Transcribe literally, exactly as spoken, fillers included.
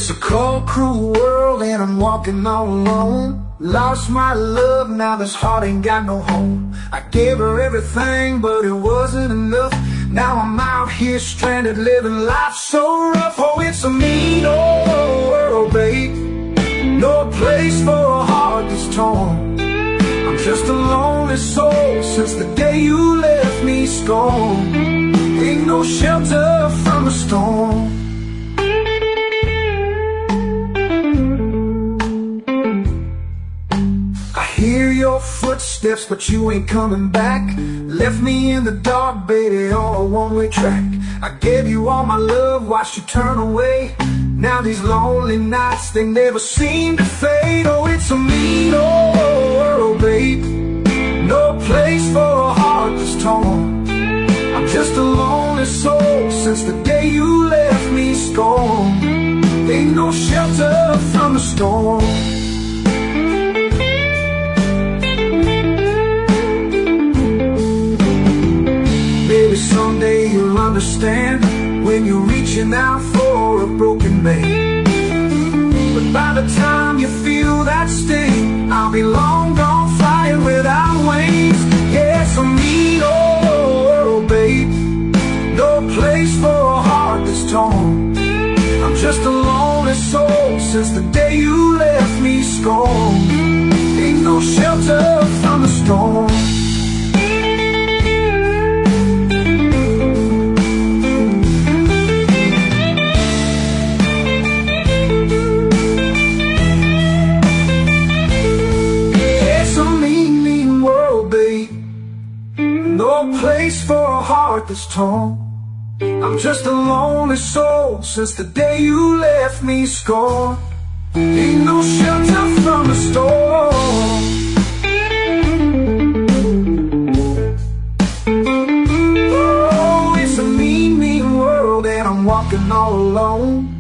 It's a cold, cruel world and I'm walking all alone. Lost my love, now this heart ain't got no home. I gave her everything, but it wasn't enough. Now I'm out here stranded, living life so rough. Oh, it's a mean old world, babe. No place for a heart that's torn. I'm just a lonely soul since the day you left me scorned. Ain't no shelter from the storm. Hear your footsteps, but you ain't coming back. Left me in the dark, baby, on a one-way track. I gave you all my love, watched you turn away. Now these lonely nights, they never seem to fade. Oh, it's a mean old world, babe. No place for a heart that's torn. I'm just a lonely soul since the day you left me scorned. Ain't no shelter from the storm. Someday you'll understand when you're reaching out for a broken man. But by the time you feel that sting, I'll be long gone flying without wings. Yeah, it's a mean old world, babe. No place for a heart that's torn. I'm just a lonely soul since the day you left me scorned. Ain't no shelter from the storm. No place for a heart that's torn. I'm just a lonely soul since the day you left me scorned. Ain't no shelter from the storm. Oh, it's a mean, mean world and I'm walking all alone.